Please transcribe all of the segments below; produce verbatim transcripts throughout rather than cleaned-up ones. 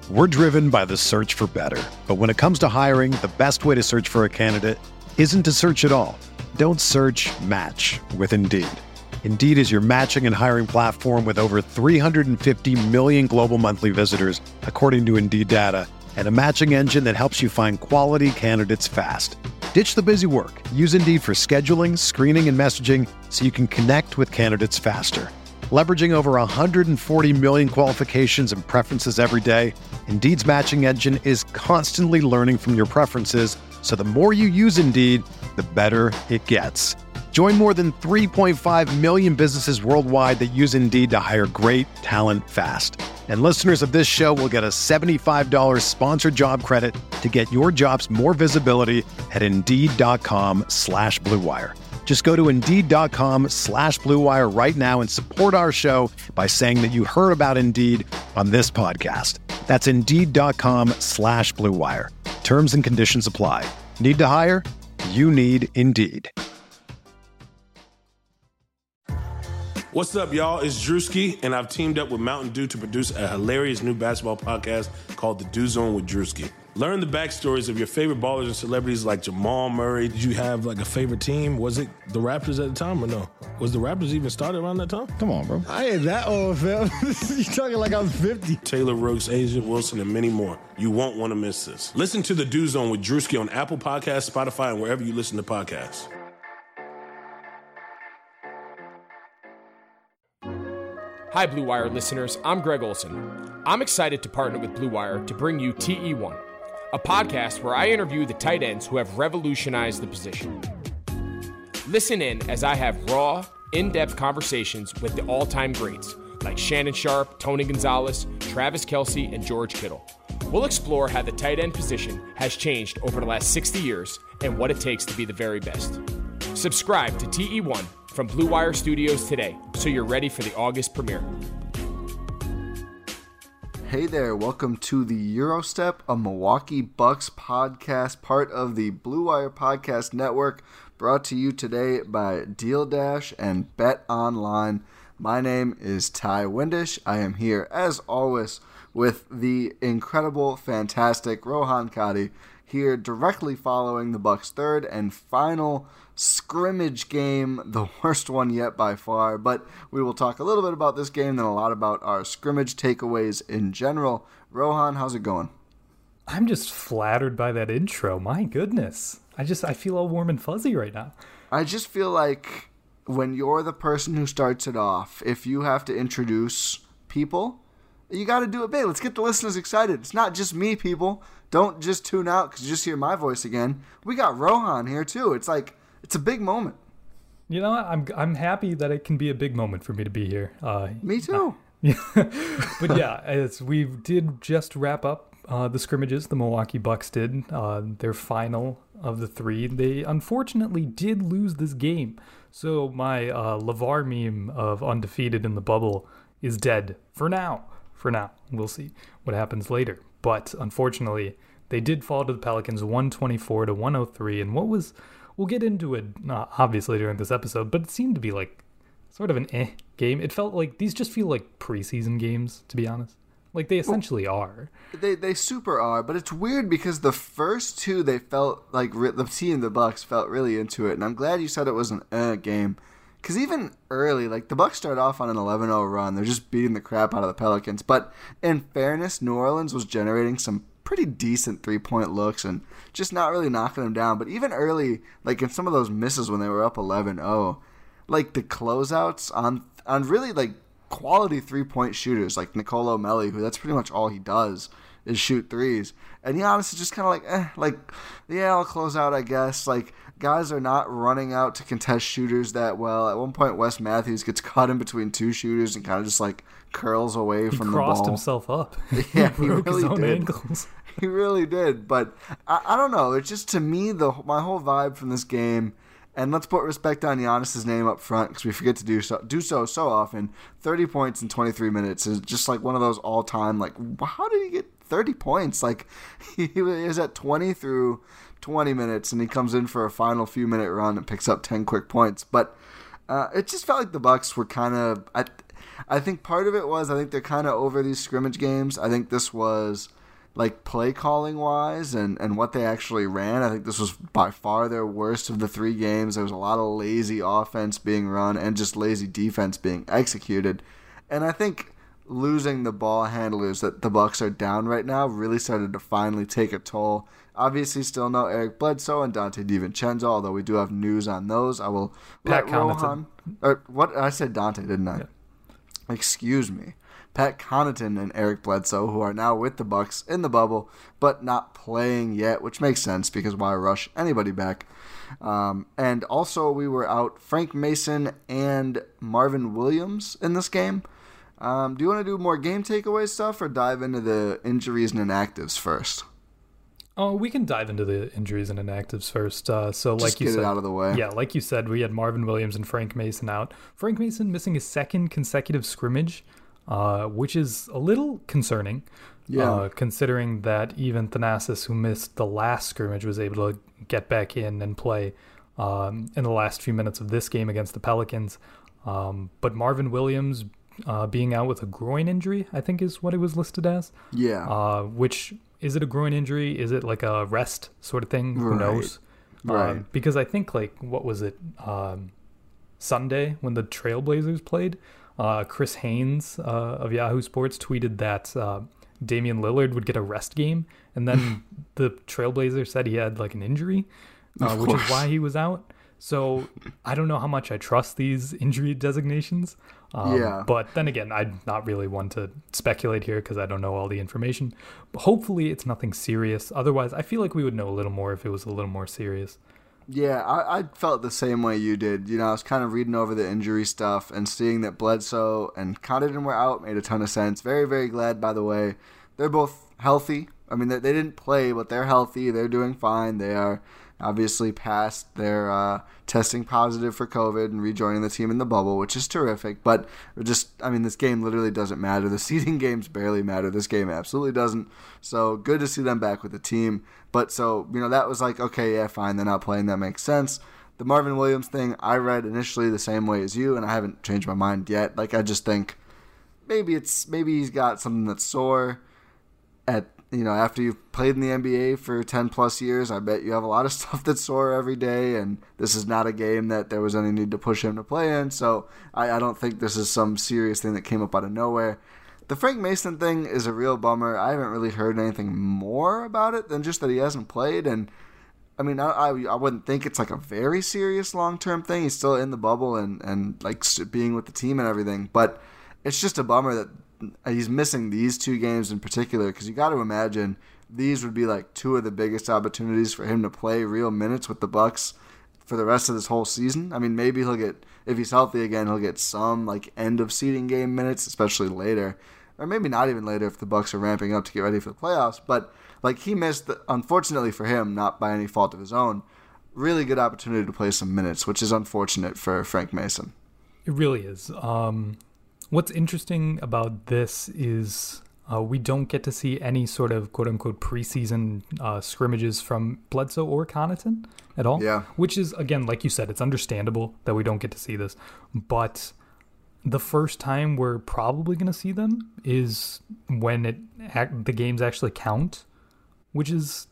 We're driven by the search for better. But when it comes to hiring, the best way to search for a candidate isn't to search at all. Don't search, match with Indeed. Indeed is your matching and hiring platform with over three hundred fifty million global monthly visitors, according to Indeed data, and a matching engine that helps you find quality candidates fast. Ditch the busy work. Use Indeed for scheduling, screening, and messaging so you can connect with candidates faster. Leveraging over one hundred forty million qualifications and preferences every day, Indeed's matching engine is constantly learning from your preferences, so the more you use Indeed, the better it gets. Join more than three point five million businesses worldwide that use Indeed to hire great talent fast. And listeners of this show will get a seventy-five dollars sponsored job credit to get your jobs more visibility at Indeed.com slash Blue Wire. Just go to Indeed.com slash Blue Wire right now and support our show by saying that you heard about Indeed on this podcast. That's Indeed.com slash Blue Wire. Terms and conditions apply. Need to hire? You need Indeed. What's up, y'all? It's Drewski, and I've teamed up with Mountain Dew to produce a hilarious new basketball podcast called The Dew Zone with Drewski. Learn the backstories of your favorite ballers and celebrities like Jamal Murray. Did you have like a favorite team? Was it the Raptors at the time or no? Was the Raptors even started around that time? Come on, bro. I ain't that old, fam. You talking like I'm fifty. Taylor Rooks, Asia Wilson, and many more. You won't want to miss this. Listen to The Dew Zone with Drewski on Apple Podcasts, Spotify, and wherever you listen to podcasts. Hi, Blue Wire listeners. I'm Greg Olson. I'm excited to partner with Blue Wire to bring you T E one, a podcast where I interview the tight ends who have revolutionized the position. Listen in as I have raw, in-depth conversations with the all-time greats like Shannon Sharpe, Tony Gonzalez, Travis Kelce, and George Kittle. We'll explore how the tight end position has changed over the last sixty years and what it takes to be the very best. Subscribe to T E one from Blue Wire Studios today, so you're ready for the August premiere. Hey there, welcome to the Eurostep, a Milwaukee Bucks podcast, part of the Blue Wire Podcast Network, brought to you today by Deal Dash and Bet Online. My name is Ty Windish. I am here, as always, with the incredible, fantastic Rohan Kadi, here directly following the Bucks' third and final scrimmage game, the worst one yet by far, but we will talk a little bit about this game and a lot about our scrimmage takeaways in general. Rohan, how's it going? I'm just flattered by that intro. My goodness. I just, I feel all warm and fuzzy right now. I just feel like when you're the person who starts it off, if you have to introduce people, you got to do it big. Let's get the listeners excited. It's not just me, people. Don't just tune out because you just hear my voice again. We got Rohan here too. It's like, it's a big moment. You know, I'm I'm happy that it can be a big moment for me to be here. Uh, me too. Uh, but yeah, as we did just wrap up uh, the scrimmages, the Milwaukee Bucks did uh, their final of the three. They unfortunately did lose this game. So my uh, LeVar meme of undefeated in the bubble is dead for now. For now, we'll see what happens later. But unfortunately, they did fall to the Pelicans one twenty-four to one oh three. And what was... We'll get into it, uh, obviously, during this episode, but it seemed to be like sort of an eh game. It felt like these just feel like preseason games, to be honest. Like they essentially well, are. They they super are, but it's weird because the first two, they felt like re- the team, the Bucks, felt really into it. And I'm glad you said it was an eh game. Because even early, like the Bucks started off on an eleven oh run. They're just beating the crap out of the Pelicans. But in fairness, New Orleans was generating some pretty decent three-point looks and just not really knocking them down. But even early, like in some of those misses when they were up eleven oh, like the closeouts on on really like quality three-point shooters like Nicolo Melli, who that's pretty much all he does is shoot threes. And Giannis is just kind of like, eh, like, yeah, I'll close out, I guess. Like, guys are not running out to contest shooters that well. At one point, Wes Matthews gets caught in between two shooters and kind of just like curls away he from the ball. He crossed himself up. Yeah, he, he broke really his own did. ankles. He really did, but I, I don't know. It's just, to me, the my whole vibe from this game, and let's put respect on Giannis' name up front because we forget to do so do so so often. thirty points in twenty-three minutes is just like one of those all-time, like, how did he get thirty points? Like, he was at twenty through twenty minutes, and he comes in for a final few-minute run and picks up ten quick points. But uh, it just felt like the Bucks were kind of... I, I think part of it was I think they're kind of over these scrimmage games. I think this was... like play calling wise and, and what they actually ran. I think this was by far their worst of the three games. There was a lot of lazy offense being run and just lazy defense being executed. And I think losing the ball handlers that the Bucks are down right now really started to finally take a toll. Obviously, still no Eric Bledsoe and Dante DiVincenzo, although we do have news on those. I will Pat let Rohan... Or what? I said Dante, didn't I? Yeah. Excuse me. Pat Connaughton and Eric Bledsoe, who are now with the Bucks in the bubble, but not playing yet, which makes sense because why rush anybody back? Um, and also, we were out Frank Mason and Marvin Williams in this game. Um, do you want to do more game takeaway stuff or dive into the injuries and inactives first? Oh, we can dive into the injuries and inactives first. Uh, so, Just like you get said, it out of the way. Yeah, like you said, we had Marvin Williams and Frank Mason out. Frank Mason missing his second consecutive scrimmage, uh, which is a little concerning. Yeah. Uh, considering that even Thanasis, who missed the last scrimmage, was able to get back in and play um, in the last few minutes of this game against the Pelicans. Um, but Marvin Williams uh, being out with a groin injury, I think is what it was listed as. Yeah. Uh, which... Is it a groin injury? Is it like a rest sort of thing? Who right. knows? Right. Um, because I think like, what was it? Um, Sunday when the Trailblazers played, uh, Chris Haynes uh, of Yahoo Sports tweeted that uh, Damian Lillard would get a rest game. And then the Trailblazers said he had like an injury, uh, which is why he was out. So I don't know how much I trust these injury designations. Um, yeah. But then again, I'm not really one to speculate here because I don't know all the information. But hopefully it's nothing serious. Otherwise, I feel like we would know a little more if it was a little more serious. Yeah, I, I felt the same way you did. You know, I was kind of reading over the injury stuff and seeing that Bledsoe and Connaughton were out made a ton of sense. Very, very glad, by the way. They're both healthy. I mean, they, they didn't play, but they're healthy. They're doing fine. They are obviously past their uh, testing positive for COVID and rejoining the team in the bubble, which is terrific. But just, I mean, this game literally doesn't matter. The seeding games barely matter. This game absolutely doesn't. So good to see them back with the team. But so, you know, that was like, okay, yeah, fine, they're not playing. That makes sense. The Marvin Williams thing, I read initially the same way as you, and I haven't changed my mind yet. Like, I just think maybe it's maybe he's got something that's sore at, you know, after you've played in the N B A for ten plus years. I bet you have a lot of stuff that's sore every day, and this is not a game that there was any need to push him to play in. So I, I don't think this is some serious thing that came up out of nowhere. The Frank Mason thing is a real bummer. I haven't really heard anything more about it than just that he hasn't played. And I mean, I I, I wouldn't think it's like a very serious long-term thing. He's still in the bubble and, and like being with the team and everything. But it's just a bummer that he's missing these two games in particular, because you got to imagine these would be like two of the biggest opportunities for him to play real minutes with the Bucks for the rest of this whole season. I mean, maybe he'll get, if he's healthy again, he'll get some like end of seeding game minutes, especially later, or maybe not even later if the Bucks are ramping up to get ready for the playoffs. But like he missed, the, unfortunately for him, not by any fault of his own, really good opportunity to play some minutes, which is unfortunate for Frank Mason. It really is. Um, what's interesting about this is uh, we don't get to see any sort of quote-unquote preseason uh, scrimmages from Bledsoe or Connaughton at all. Yeah. Which is, again, like you said, it's understandable that we don't get to see this. But the first time we're probably going to see them is when it act, the games actually count, which is,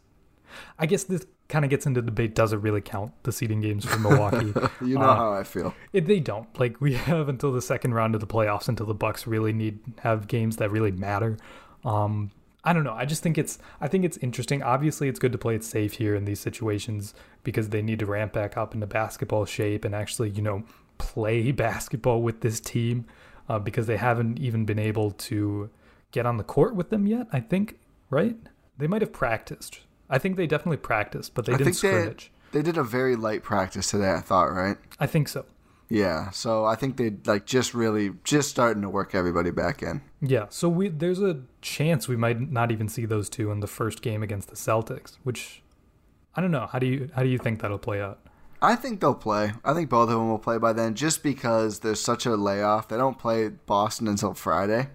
I guess this kind of gets into debate, does it really count, the seeding games for Milwaukee? You know uh, how I feel. It, they don't. Like, we have until the second round of the playoffs until the Bucks really need have games that really matter. Um, I don't know. I just think it's I think it's interesting. Obviously, it's good to play it safe here in these situations because they need to ramp back up into basketball shape and actually, you know, play basketball with this team uh, because they haven't even been able to get on the court with them yet, I think, right? They might have practiced. I think they definitely practiced, but they I didn't think scrimmage. They, they did a very light practice today, I thought, right? I think so. Yeah, so I think they like just really just starting to work everybody back in. Yeah, so we there's a chance we might not even see those two in the first game against the Celtics, which I don't know. How do you how do you think that'll play out? I think they'll play. I think both of them will play by then, just because there's such a layoff. They don't play Boston until Friday.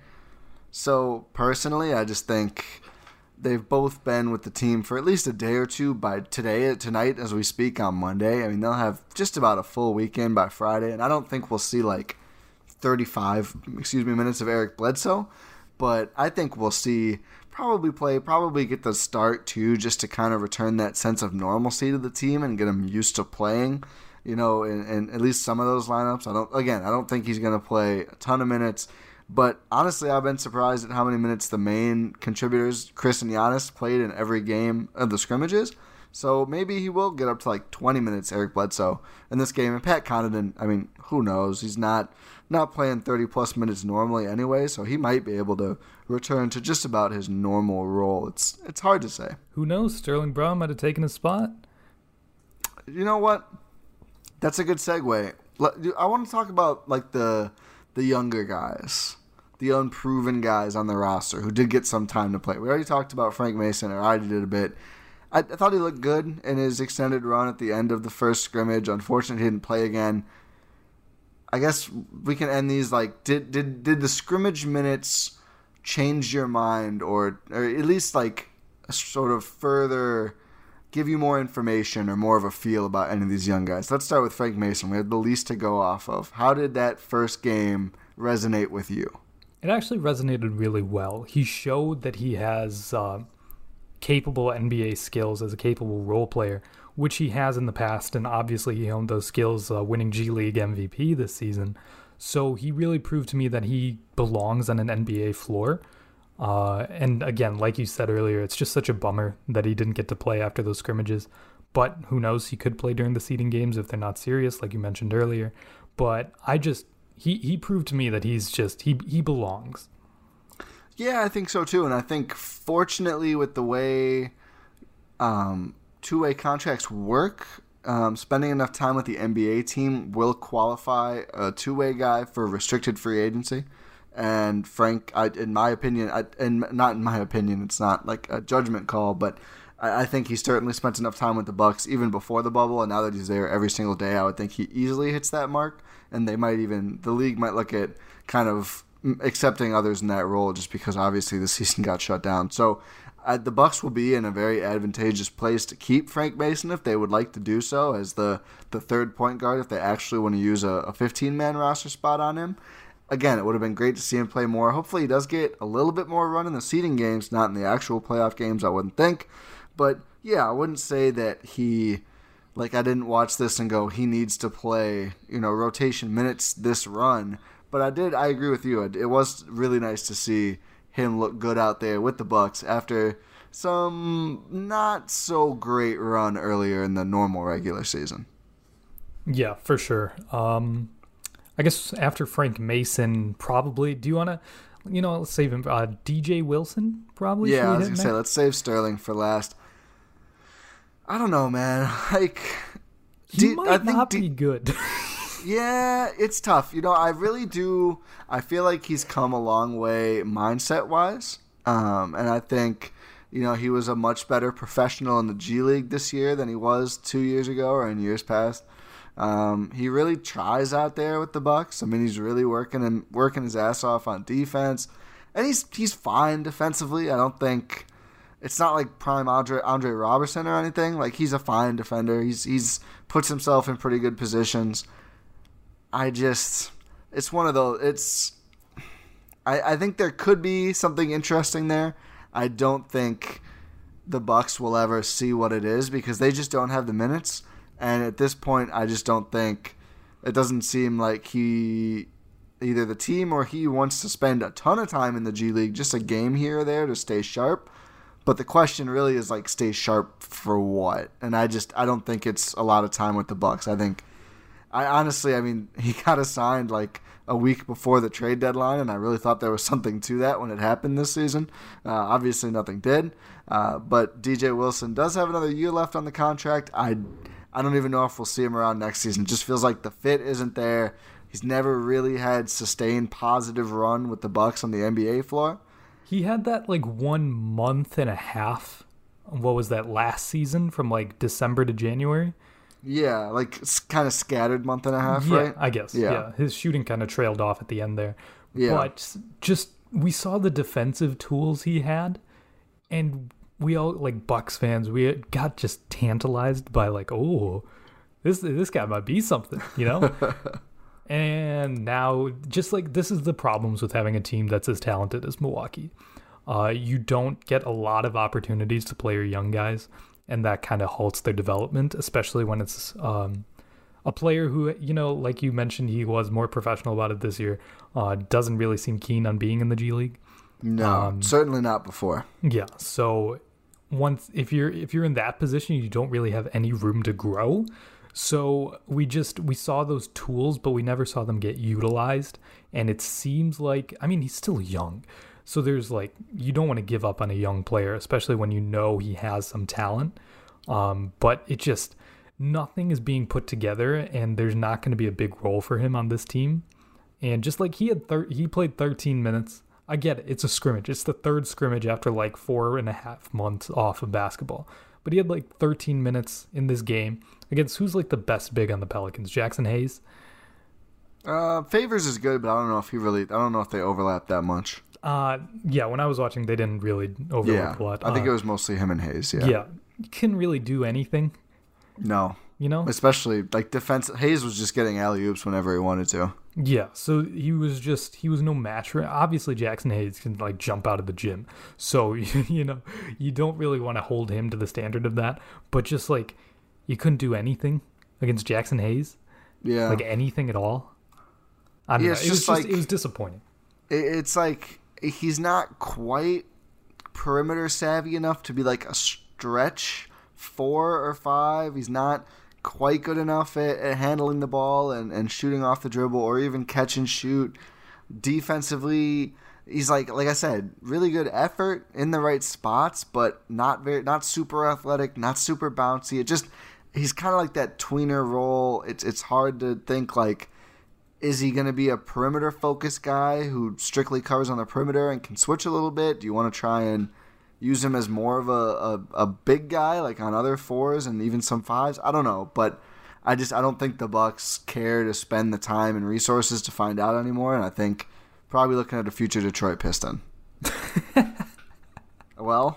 So personally, I just think they've both been with the team for at least a day or two by today, tonight as we speak on Monday. I mean, they'll have just about a full weekend by Friday, and I don't think we'll see like thirty-five, excuse me, minutes of Eric Bledsoe, but I think we'll see probably play, probably get the start too, just to kind of return that sense of normalcy to the team and get him used to playing, you know, in, in at least some of those lineups. I don't, again, I don't think he's going to play a ton of minutes, but honestly, I've been surprised at how many minutes the main contributors, Chris and Giannis, played in every game of the scrimmages. So maybe he will get up to like twenty minutes, Eric Bledsoe, in this game. And Pat Connaughton, I mean, who knows? He's not not playing thirty-plus minutes normally anyway, so he might be able to return to just about his normal role. It's it's hard to say. Who knows? Sterling Brown might have taken his spot. You know what? That's a good segue. I want to talk about like the the younger guys, the unproven guys on the roster who did get some time to play. We already talked about Frank Mason, or I did a bit. I thought he looked good in his extended run at the end of the first scrimmage. Unfortunately, he didn't play again. I guess we can end these like, did did did the scrimmage minutes change your mind, or or at least like sort of further give you more information or more of a feel about any of these young guys? Let's start with Frank Mason. We had the least to go off of. How did that first game resonate with you? It actually resonated really well. He showed that he has Uh... capable N B A skills as a capable role player, which he has in the past, and obviously he honed those skills uh, winning G League M V P this season. So he really proved to me that he belongs on an N B A floor. Uh, and again, like you said earlier, it's just such a bummer that he didn't get to play after those scrimmages. But who knows, he could play during the seeding games if they're not serious, like you mentioned earlier. But I just, he, he proved to me that he's just, he he belongs. Yeah, I think so too, and I think fortunately with the way um, two-way contracts work, um, spending enough time with the N B A team will qualify a two-way guy for restricted free agency. And Frank, I, in my opinion, I, and not in my opinion, it's not like a judgment call, but I, I think he certainly spent enough time with the Bucks even before the bubble, and now that he's there every single day, I would think he easily hits that mark, and they might even, the league might look at kind of accepting others in that role just because obviously the season got shut down. So uh, the Bucks will be in a very advantageous place to keep Frank Mason if they would like to do so as the, the third point guard if they actually want to use a fifteen-man roster spot on him. Again, it would have been great to see him play more. Hopefully he does get a little bit more run in the seeding games, not in the actual playoff games, I wouldn't think. But yeah, I wouldn't say that he, like I didn't watch this and go, he needs to play, you know, rotation minutes this run. But I did. I agree with you. It was really nice to see him look good out there with the Bucks after some not so great run earlier in the normal regular season. Yeah, for sure. Um, I guess after Frank Mason, probably. Do you want to, you know, let's save him. Uh, D J Wilson, probably. Yeah, I was gonna say let's save Sterling for last. I don't know, man. Like he D- might I think not D- be good. Yeah, it's tough. You know, I really do. I feel like he's come a long way mindset-wise. Um, and I think, you know, he was a much better professional in the G League this year than he was two years ago or in years past. Um, he really tries out there with the Bucks. I mean, he's really working and working his ass off on defense. And he's he's fine defensively. I don't think... It's not like prime Andre, Andre Robertson or anything. Like, he's a fine defender. He's he's puts himself in pretty good positions. I just, it's one of those, it's, I, I think there could be something interesting there. I don't think the Bucks will ever see what it is because they just don't have the minutes. And at this point, I just don't think, it doesn't seem like he, either the team or he wants to spend a ton of time in the G League, just a game here or there to stay sharp. But the question really is like, stay sharp for what? And I just, I don't think it's a lot of time with the Bucks. I think, I honestly, I mean, he got assigned like a week before the trade deadline, and I really thought there was something to that when it happened this season. Uh, obviously, nothing did. Uh, but D J Wilson does have another year left on the contract. I, I don't even know if we'll see him around next season. It just feels like the fit isn't there. He's never really had sustained positive run with the Bucks on the N B A floor. He had that like one month and a half. What was that, last season from like December to January? Yeah, like kind of scattered month and a half, yeah, right? I guess. Yeah. yeah. His shooting kind of trailed off at the end there. Yeah. But just, we saw the defensive tools he had, and we all, like Bucks fans, we got just tantalized by like, oh, this this guy might be something, you know? And now, just like, this is the problems with having a team that's as talented as Milwaukee. uh, you don't get a lot of opportunities to play your young guys, and that kind of halts their development, especially when it's um, a player who, you know, like you mentioned, he was more professional about it this year, uh, doesn't really seem keen on being in the G League. No, um, certainly not before. Yeah, so once if you're if you're in that position, you don't really have any room to grow. So we just we saw those tools, but we never saw them get utilized. And it seems like, I mean, he's still young, so there's like, you don't want to give up on a young player, especially when you know he has some talent. Um, but it just, nothing is being put together, and there's not going to be a big role for him on this team. And just like he had, thir- he played thirteen minutes. I get it. It's a scrimmage. It's the third scrimmage after like four and a half months off of basketball. But he had like thirteen minutes in this game against who's like the best big on the Pelicans? Jackson Hayes? Uh, Favors is good, but I don't know if he really, I don't know if they overlap that much. Uh, yeah, when I was watching, they didn't really overlap yeah, a lot. I think uh, it was mostly him and Hayes, yeah. Yeah. You couldn't really do anything. No. You know? Especially, like, defense. Hayes was just getting alley-oops whenever he wanted to. Yeah, so he was just, he was no match for, obviously Jackson Hayes can, like, jump out of the gym. So, you know, you don't really want to hold him to the standard of that. But just, like, you couldn't do anything against Jackson Hayes. Yeah. Like, anything at all. I don't yeah, know. it's It was just just, like, it was disappointing. It's like, he's not quite perimeter savvy enough to be, like, a stretch four or five. He's not quite good enough at, at handling the ball and, and shooting off the dribble, or even catch and shoot. Defensively, he's like like I said, really good effort in the right spots, but not very not super athletic, not super bouncy. It just, he's kind of like that tweener role. It's it's hard to think, like, is he going to be a perimeter focused guy who strictly covers on the perimeter and can switch a little bit? Do you want to try and use him as more of a, a, a big guy, like on other fours and even some fives? I don't know, but I just I don't think the Bucks care to spend the time and resources to find out anymore, and I think probably looking at a future Detroit Piston. Well,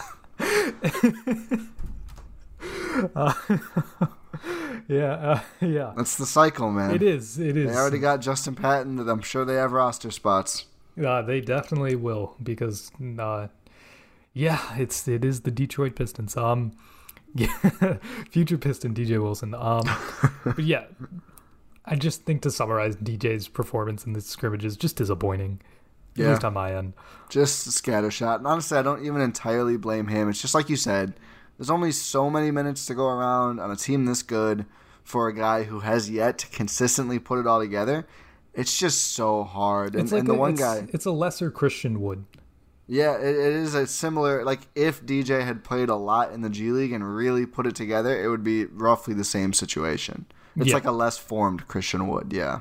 uh, yeah, uh, yeah. That's the cycle, man. It is. It is. They already got Justin Patton. I'm sure they have roster spots. Uh, they definitely will, because uh, yeah, it's it is the Detroit Pistons. Um, yeah, future Piston D J Wilson. Um, but yeah, I just think, to summarize, D J's performance in this scrimmage is just disappointing. At Yeah. least on my end. Just scattershot. And honestly, I don't even entirely blame him. It's just like you said, there's only so many minutes to go around on a team this good for a guy who has yet to consistently put it all together. It's just so hard. And, It's like and the a, one it's, guy... it's a lesser Christian Wood. Yeah, it, it is a similar... Like, if D J had played a lot in the G League and really put it together, it would be roughly the same situation. It's Yeah. like a less formed Christian Wood, yeah.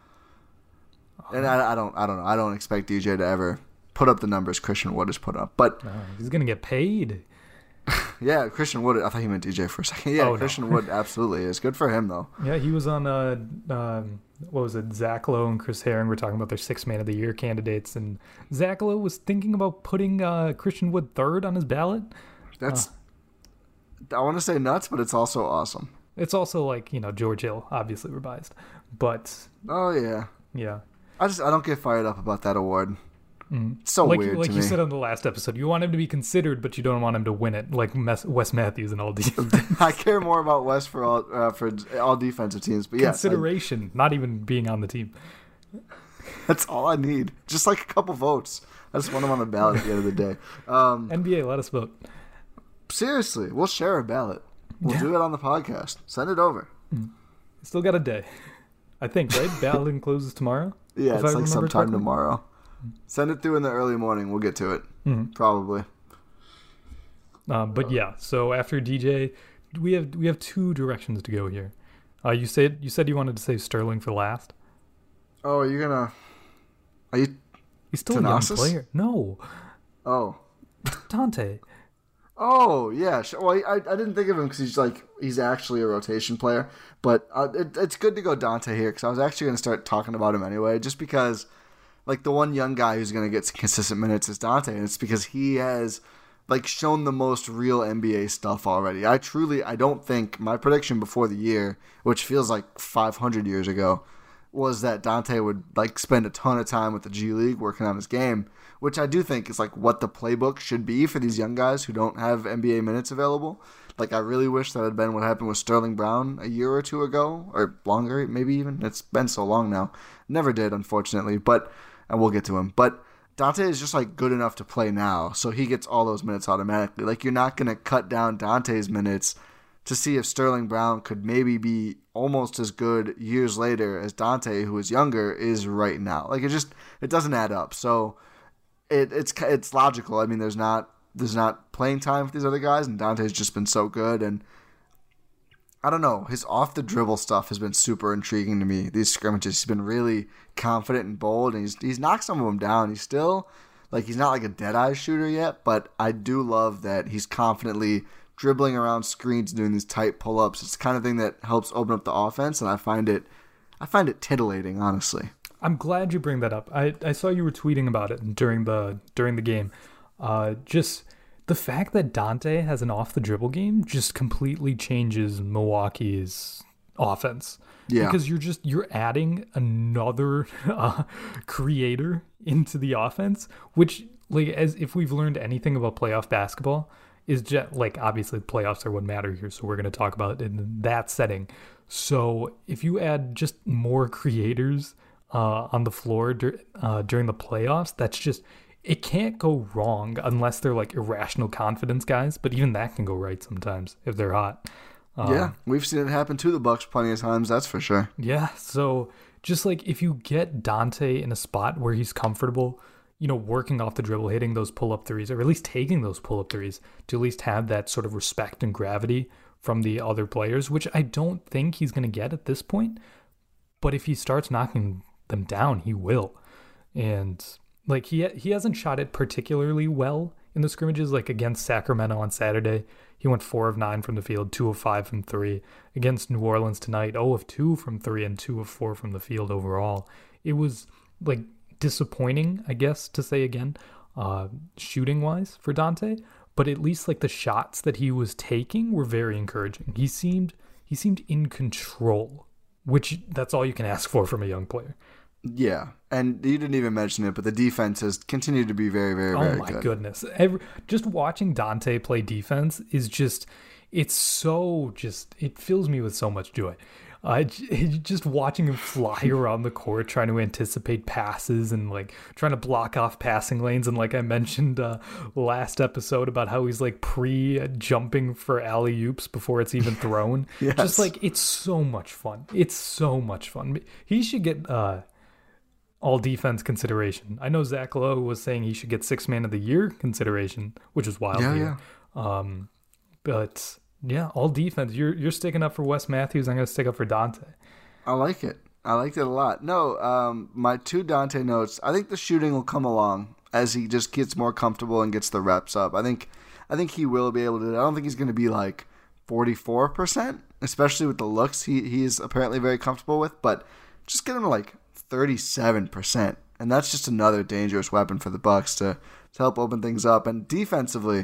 And I, I don't I don't know. I don't expect D J to ever put up the numbers Christian Wood has put up. But, Uh, he's gonna get paid. yeah, Christian Wood... I thought he meant D J for a second. Yeah, Oh, no. Christian Wood absolutely is. Good for him, though. Yeah, he was on, uh, um, what was it, Zach Lowe and Chris Herring were talking about their six man of the year candidates, and Zach Lowe was thinking about putting uh, Christian Wood third on his ballot. That's... I want to say nuts, but it's also awesome. It's also like, you know, George Hill, obviously we're biased, but Oh, yeah. yeah. I just I don't get fired up about that award. It's so like weird like to you me. said on the last episode, you want him to be considered, but you don't want him to win it, like Mes- Wes Matthews and all these. I care more about West for all uh, for all defensive teams, but yes, I- Consideration, not even being on the team. that's all I need. Just like a couple votes. I just want them on the ballot at the end of the day. Um, N B A, let us vote. seriously, we'll share a ballot. We'll do it on the podcast. Send it over. Still got a day, I think, right? Balloting closes tomorrow. Yeah, if it's I like remember sometime correctly? tomorrow. Send it through in the early morning. We'll get to it. Probably. Um, but yeah, so after D J, we have we have two directions to go here. Uh, you said you said you wanted to save Sterling for last. Oh, are you gonna? Are you? He's still a young Thanasis? player. No, Oh. Dante. Oh yeah, sure. Well, I I didn't think of him because he's like he's actually a rotation player, but uh, it, it's good to go Dante here because I was actually going to start talking about him anyway, just because like the one young guy who's going to get some consistent minutes is Dante, and it's because he has like shown the most real N B A stuff already. I truly I don't think my prediction before the year, which feels like five hundred years ago, was that Dante would like spend a ton of time with the G League working on his game, which I do think is like what the playbook should be for these young guys who don't have N B A minutes available. Like I really wish that had been what happened with Sterling Brown a year or two ago, or longer, maybe even. It's been so long now. Never did, unfortunately, but and we'll get to him. But Dante is just like good enough to play now, so he gets all those minutes automatically. Like you're not gonna cut down Dante's minutes to see if Sterling Brown could maybe be almost as good years later as Dante, who is younger, is right now. Like it just it doesn't add up. So it, it's it's logical. I mean, there's not there's not playing time for these other guys, and Dante's just been so good. And I don't know, his off the dribble stuff has been super intriguing to me. These scrimmages, he's been really confident and bold, and he's he's knocked some of them down. He's still like he's not like a dead eye shooter yet, but I do love that he's confidently dribbling around screens, doing these tight pull-ups. It's the kind of thing that helps open up the offense, and I find it, I find it titillating, honestly. I'm glad you bring that up. I, I saw you were tweeting about it during the during the game. Uh, just the fact that Dante has an off the dribble game just completely changes Milwaukee's offense. Yeah, because you're just you're adding another uh, creator into the offense, which like as if we've learned anything about playoff basketball. Is just like obviously the playoffs are what matter here, so we're going to talk about it in that setting. So if you add just more creators uh, on the floor dur- uh, during the playoffs, that's just it can't go wrong unless they're like irrational confidence guys. But even that can go right sometimes if they're hot. Um, yeah, we've seen it happen to the Bucks plenty of times. That's for sure. Yeah, so just like if you get Dante in a spot where he's comfortable, you know, working off the dribble, hitting those pull-up threes, or at least taking those pull-up threes to at least have that sort of respect and gravity from the other players, which I don't think he's going to get at this point. But if he starts knocking them down, he will. And like he he hasn't shot it particularly well in the scrimmages, like against Sacramento on Saturday. He went four of nine from the field, two of five from three. Against New Orleans tonight, zero of two from three and two of four from the field overall. It was like disappointing, I guess, to say again, uh, shooting-wise for Dante, but at least like the shots that he was taking were very encouraging. He seemed he seemed in control, which that's all you can ask for from a young player. Yeah, and you didn't even mention it, but the defense has continued to be very, very, very good. Oh my goodness. Every, just watching Dante play defense is just, it's so just, it fills me with so much joy. Uh, just watching him fly around the court, trying to anticipate passes and like trying to block off passing lanes. And like I mentioned uh, last episode about how he's like pre-jumping for alley-oops before it's even thrown. Yes. Just like, it's so much fun. It's so much fun. He should get uh, all defense consideration. I know Zach Lowe was saying he should get six man of the year consideration, which is wild. Yeah, here. yeah. Um, but... Yeah, all defense. You're you're sticking up for Wes Matthews. I'm going to stick up for Dante. I like it. I liked it a lot. No, um, my two Dante notes. I think the shooting will come along as he just gets more comfortable and gets the reps up. I think, I think he will be able to. I don't think he's going to be like forty-four percent, especially with the looks he he is apparently very comfortable with. But just get him to like thirty-seven percent, and that's just another dangerous weapon for the Bucks to to help open things up. And defensively,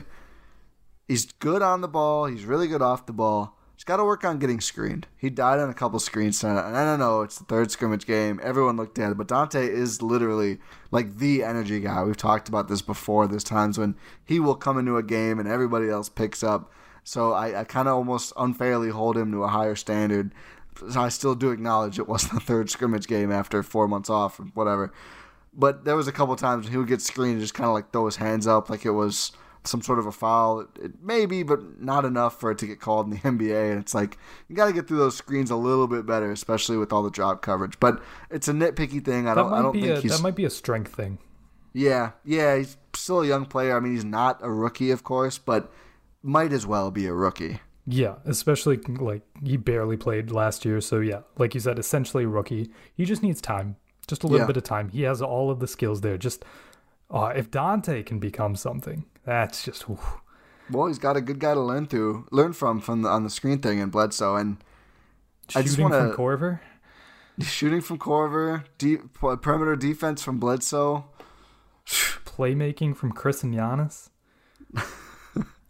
he's good on the ball. He's really good off the ball. He's got to work on getting screened. He died on a couple screens tonight. And I don't know, it's the third scrimmage game. Everyone looked at it. But Dante is literally like the energy guy. We've talked about this before. There's times when he will come into a game and everybody else picks up. So I, I kind of almost unfairly hold him to a higher standard. I still do acknowledge it wasn't the third scrimmage game after four months off or whatever. But there was a couple times when he would get screened and just kind of like throw his hands up like it was some sort of a foul. It, it maybe, but not enough for it to get called in the N B A. And it's like, you got to get through those screens a little bit better, especially with all the drop coverage. But it's a nitpicky thing. I don't, I don't think a, he's... That might be a strength thing. Yeah, yeah, he's still a young player. I mean, he's not a rookie, of course, but might as well be a rookie. Yeah, especially like he barely played last year. So yeah, like you said, essentially a rookie. He just needs time, just a little yeah. bit of time. He has all of the skills there. Just uh, if Dante can become something, that's just. Whew. Well, he's got a good guy to learn through, learn from, from the, on the screen thing in Bledsoe, and shooting I just want from Korver. Shooting from Korver, deep, perimeter defense from Bledsoe, playmaking from Chris and Giannis.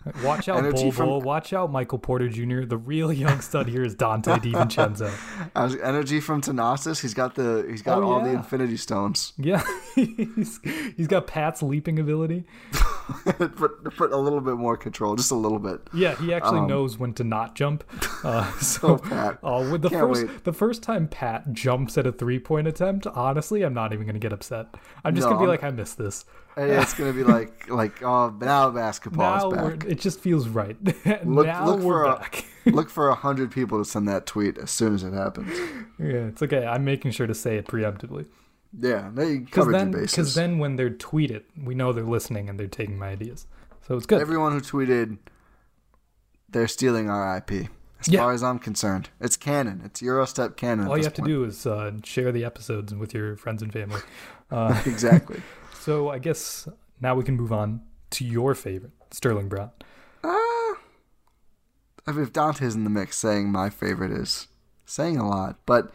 Watch out, Energy Bol from- Bol. Watch out, Michael Porter Junior The real young stud here is Dante DiVincenzo. As energy from Thanasis. He's got the he's got Oh, all the yeah. Infinity Stones. Yeah, he's, he's got Pat's leaping ability. put, put a little bit more control, just a little bit. Yeah, he actually Um, knows when to not jump. Uh, so, Oh, Pat. uh, with the Can't first wait. the first time Pat jumps at a three point attempt, honestly, I'm not even gonna get upset. I'm just No, gonna be I'm- like, I missed this. Hey, it's gonna be like like oh now basketball Now is we're, back. it just feels right. Look now look we're for back. a, look for a hundred people to send that tweet as soon as it happens. Yeah, it's okay. I'm making sure to say it preemptively. Yeah, they Because covered then, your because bases. then when they're tweeted, we know they're listening and they're taking my ideas. So it's good. Everyone who tweeted, they're stealing our I P. As Yeah. far as I'm concerned, it's canon. It's Eurostep canon. at All you this have to point. do is uh, share the episodes with your friends and family. Uh, Exactly. so I guess now we can move on to your favorite, Sterling Brown. I mean, if Dante's in the mix, saying my favorite is saying a lot. But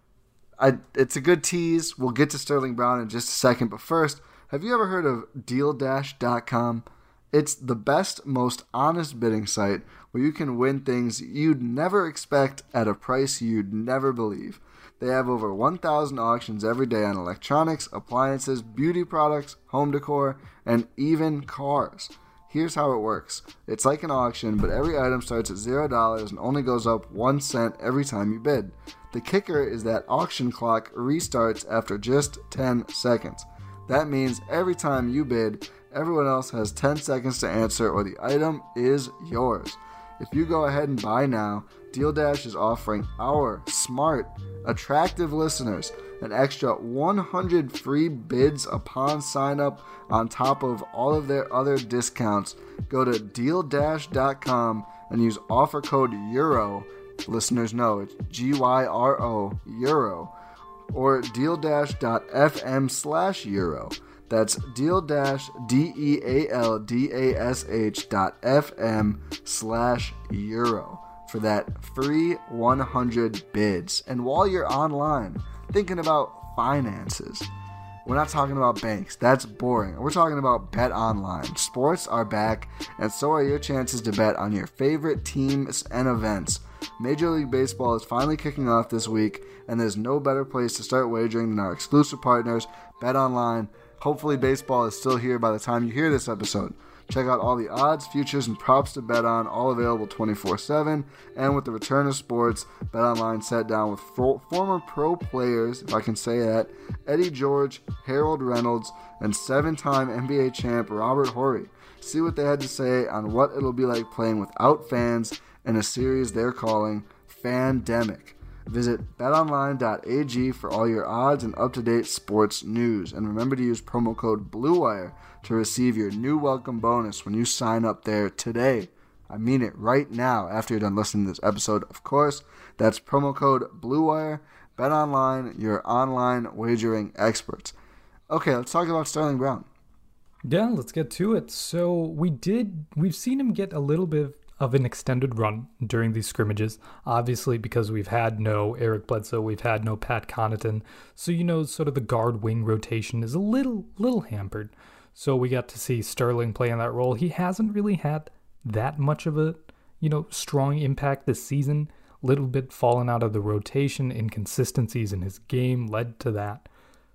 I, it's a good tease. We'll get to Sterling Brown in just a second. But first, have you ever heard of deal dash dot com? It's the best, most honest bidding site where you can win things you'd never expect at a price you'd never believe. They have over one thousand auctions every day on electronics, appliances, beauty products, home decor, and even cars. Here's how it works. It's like an auction, but every item starts at zero dollars and only goes up one cent every time you bid. The kicker is that auction clock restarts after just ten seconds. That means every time you bid, everyone else has ten seconds to answer or the item is yours. If you go ahead and buy now, DealDash is offering our smart, attractive listeners an extra one hundred free bids upon sign up on top of all of their other discounts. Go to deal dash dot com and use offer code EURO. Listeners know it's G Y R O, Euro. Or deal dash dot f m slash euro. That's deal dash D E A L D A S H dot F M slash euro for that free one hundred bids. And while you're online thinking about finances, we're not talking about banks. That's boring. We're talking about Bet Online. Sports are back, and so are your chances to bet on your favorite teams and events. Major League Baseball is finally kicking off this week, and there's no better place to start wagering than our exclusive partners, Bet Online. Hopefully baseball is still here by the time you hear this episode. Check out all the odds, futures, and props to bet on, all available twenty-four seven. And with the return of sports, BetOnline sat down with for- former pro players, if I can say that, Eddie George, Harold Reynolds, and seven-time N B A champ Robert Horry. See what they had to say on what it'll be like playing without fans in a series they're calling Fandemic. Visit bet online dot a g for all your odds and up-to-date sports news. And remember to use promo code BLUEWIRE to receive your new welcome bonus when you sign up there today. I mean it right now after you're done listening to this episode, of course. That's promo code BLUEWIRE. BetOnline, your online wagering experts. Okay, let's talk about Sterling Brown. Yeah, let's get to it. So we did, we've seen him get a little bit of an extended run during these scrimmages, obviously because we've had no Eric Bledsoe, we've had no Pat Connaughton, so you know sort of the guard wing rotation is a little little hampered. So we got to see Sterling play in that role. He hasn't really had that much of a, you know, strong impact this season. Little bit fallen out of the rotation, inconsistencies in his game led to that.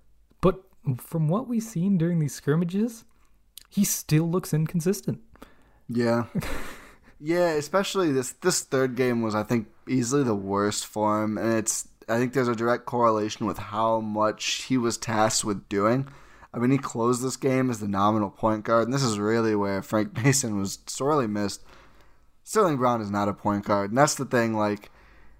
But from what we've seen during these scrimmages, he still looks inconsistent. Yeah. Yeah, especially this this third game was, I think, easily the worst for him, and it's I think there's a direct correlation with how much he was tasked with doing. I mean, he closed this game as the nominal point guard, and this is really where Frank Mason was sorely missed. Sterling Brown is not a point guard, and that's the thing, like,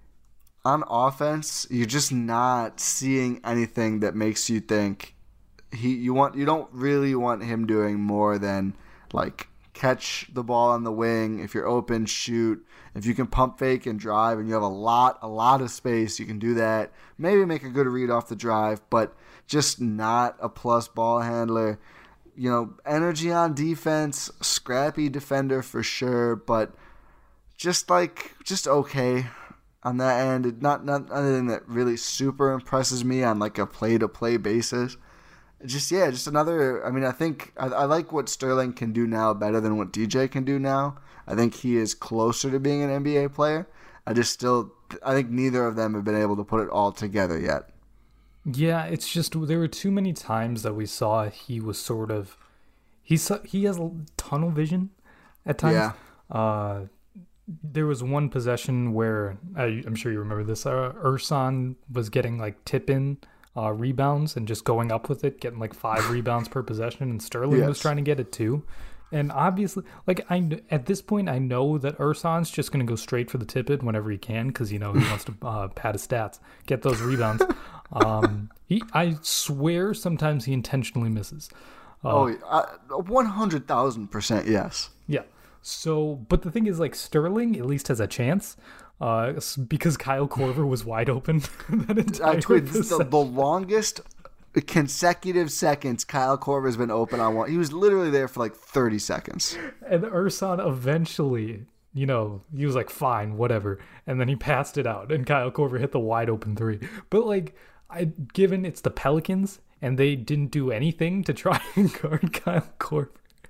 on offense, you're just not seeing anything that makes you think he you want you don't really want him doing more than, like, catch the ball on the wing. If you're open, shoot. If you can pump fake and drive and you have a lot, a lot of space, you can do that. Maybe make a good read off the drive, but just not a plus ball handler. You know, energy on defense, scrappy defender for sure, but just like, just okay on that end. Not, not anything that really super impresses me on like a play-to-play basis. Just yeah, just another. I mean, I think I, I like what Sterling can do now better than what D J can do now. I think he is closer to being an N B A player. I just still, I think neither of them have been able to put it all together yet. Yeah, it's just there were too many times that we saw he was sort of, he's he has tunnel vision at times. Yeah. Uh, there was one possession where I, I'm sure you remember this. Uh, Ersan was getting like tip in. Uh, rebounds and just going up with it, getting like five rebounds per possession, and Sterling yes. was trying to get it too. And obviously, like I at this point, I know that Ersan's just going to go straight for the tip in whenever he can because you know he wants to uh, pad his stats, get those rebounds. um, he, I swear, sometimes he intentionally misses. Uh, oh, one hundred thousand percent yes. Yeah. So, but the thing is, like Sterling at least has a chance. Uh, because Kyle Korver was wide open that entire I tweeted the, the longest consecutive seconds Kyle Korver has been open on one. He was literally there for like thirty seconds. And Ersan eventually, you know, he was like, fine, whatever. And then he passed it out, and Kyle Korver hit the wide open three. But like, I given it's the Pelicans, and they didn't do anything to try and guard Kyle Korver.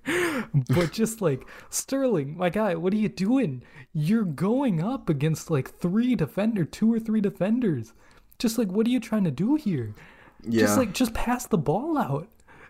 But just like, Sterling, my guy, what are you doing? You're going up against like three defender, two or three defenders. Just like, what are you trying to do here? Yeah. Just like, just pass the ball out.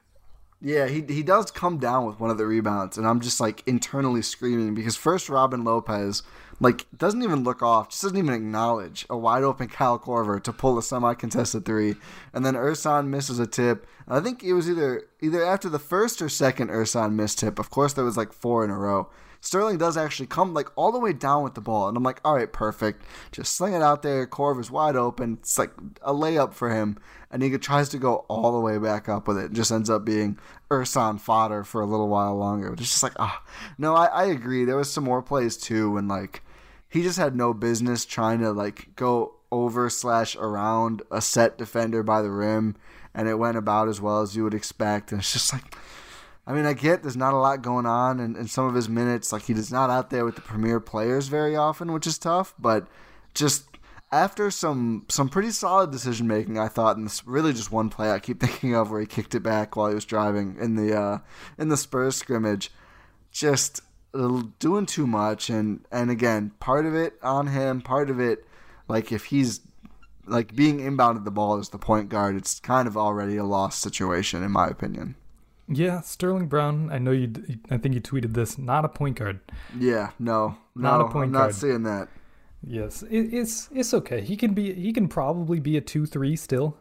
Yeah, he he does come down with one of the rebounds, and I'm just like internally screaming because first Robin Lopez like doesn't even look off, just doesn't even acknowledge a wide open Kyle Korver to pull a semi-contested three, and then Ersan misses a tip. And I think it was either either after the first or second Ersan missed tip. Of course, there was like four in a row. Sterling does actually come like all the way down with the ball, and I'm like, all right, perfect. Just sling it out there. Korver's wide open. It's like a layup for him, and he tries to go all the way back up with it. It just ends up being Ersan fodder for a little while longer. It's just like, ah, oh. no, I, I agree. There was some more plays too, when like he just had no business trying to like go over slash around a set defender by the rim, and it went about as well as you would expect. And it's just like, I mean, I get there's not a lot going on in, in some of his minutes. Like, he is not out there with the premier players very often, which is tough. But just after some some pretty solid decision making, I thought, and this really just one play I keep thinking of where he kicked it back while he was driving in the uh, in the Spurs scrimmage, just doing too much. And and again, part of it on him, part of it, like if he's like being inbounded the ball as the point guard, it's kind of already a lost situation in my opinion. Yeah, Sterling Brown, I know you, I think you tweeted this, not a point guard. Yeah, no, not no, a point I'm guard. not seeing that. Yes, it, it's it's okay. He can be, he can probably be a two three still,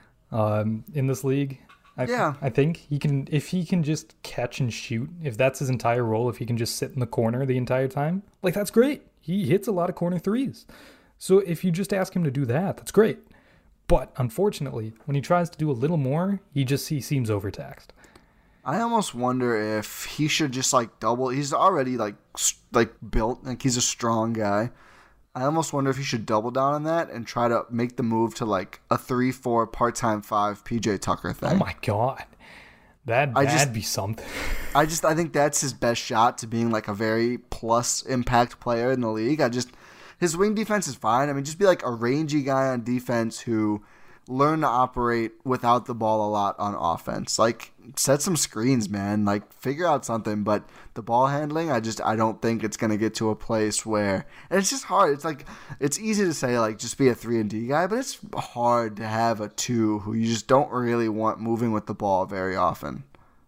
um, in this league. I, yeah, I think he can if he can just catch and shoot. If that's his entire role, if he can just sit in the corner the entire time, like that's great. He hits a lot of corner threes. So if you just ask him to do that, that's great. But unfortunately, when he tries to do a little more, he just he seems overtaxed. I almost wonder if he should just like double. He's already like like built, like he's a strong guy. I almost wonder if he should double down on that and try to make the move to like a three four part time five P J Tucker thing. Oh my god, that I that'd just, be something. I just I think that's his best shot to being like a very plus impact player in the league. I just his wing defense is fine. I mean, just be like a rangy guy on defense who learn to operate without the ball a lot on offense. Like, set some screens, man. Like, figure out something. But the ball handling, I just I don't think it's gonna get to a place where, and it's just hard. It's like it's easy to say like just be a three and D guy, but it's hard to have a two who you just don't really want moving with the ball very often.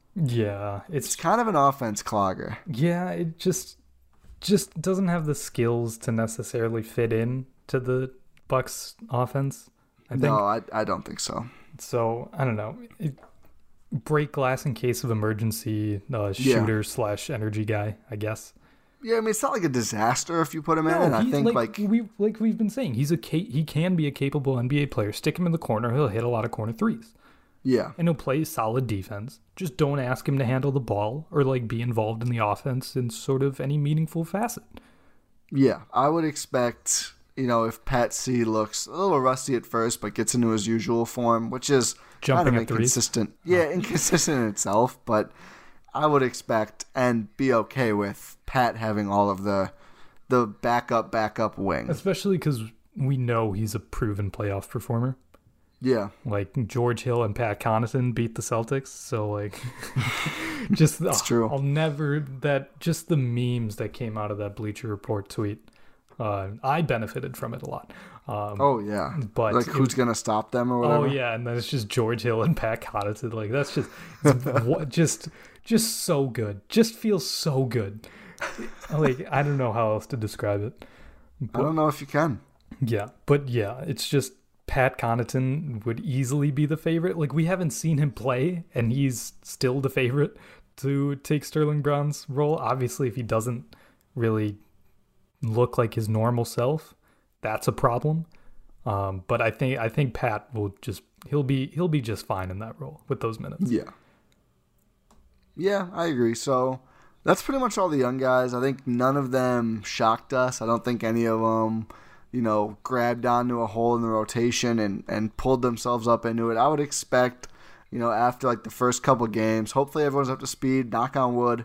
Yeah, it's, it's kind of an offense clogger. Yeah, it just just doesn't have the skills to necessarily fit in to the Bucks offense. I think. No, I I don't think so. So I don't know. It, break glass in case of emergency, uh, shooter yeah. slash energy guy, I guess. Yeah, I mean it's not like a disaster if you put him no, in. And I think like, like we like we've been saying, he's a he can be a capable N B A player. Stick him in the corner, he'll hit a lot of corner threes. Yeah, and he'll play solid defense. Just don't ask him to handle the ball or like be involved in the offense in sort of any meaningful facet. Yeah, I would expect. You know, if Pat C looks a little rusty at first, but gets into his usual form, which is Jumping kind of at threes. inconsistent. Yeah, inconsistent in itself, but I would expect and be okay with Pat having all of the the backup, backup wing. Especially because we know he's a proven playoff performer. Yeah. Like George Hill and Pat Connaughton beat the Celtics. So like, just It's oh, true. I'll never that just the memes that came out of that Bleacher Report tweet. Uh, I benefited from it a lot. Um, Oh yeah. but like it who's was- gonna stop them or whatever? Oh yeah, and then it's just George Hill and Pat Connaughton. Like that's just it's what just just so good. Just feels so good. Like I don't know how else to describe it. I don't know if you can. Yeah, but yeah, it's just Pat Connaughton would easily be the favorite. Like we haven't seen him play, and he's still the favorite to take Sterling Brown's role. Obviously, if he doesn't really look like his normal self, that's a problem. Um, but I think I think Pat will just he'll be he'll be just fine in that role with those minutes. Yeah. Yeah, I agree. So that's pretty much all the young guys. I think none of them shocked us. I don't think any of them, you know, grabbed onto a hole in the rotation and, and pulled themselves up into it. I would expect, you know, after like the first couple games, hopefully everyone's up to speed, knock on wood.